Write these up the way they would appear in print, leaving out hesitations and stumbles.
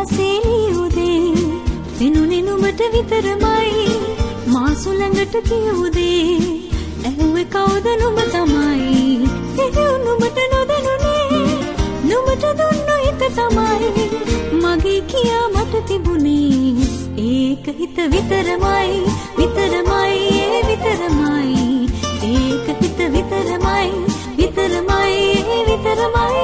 මාහසේලි උදේ වෙනුනේ නුඹට විතරමයි මා සුළඟට කියුදේ ඇහුවේ කවුද නුඹ තමයි නුඹට නොදැනුනේ නුඹට දුන්නු හිත තමයි මගේ කියා මට තිබුණේ ඒක හිත විතරමයි විතරමයි ඒ විතරමයි ඒක හිත විතරමයි විතරමයි ඒ විතරමයි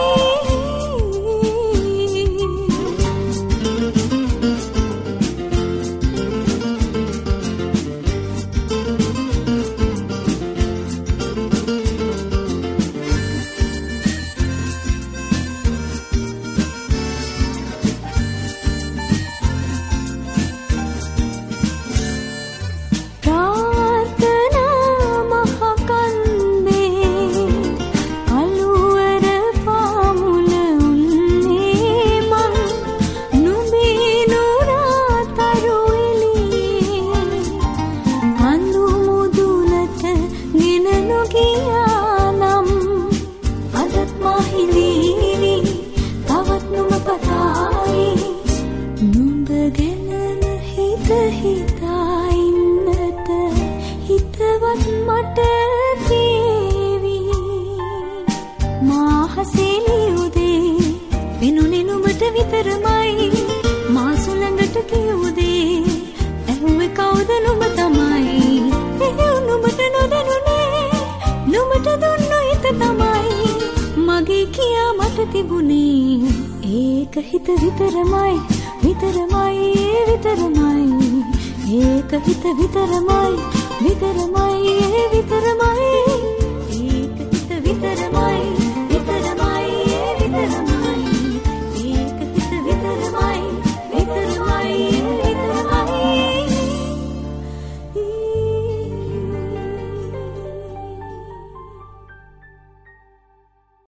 ඒක හිත විතරමයි විතරමයි ඒ විතරමයි ඒක හිත විතරමයි විතරමයි ඒ විතරමයි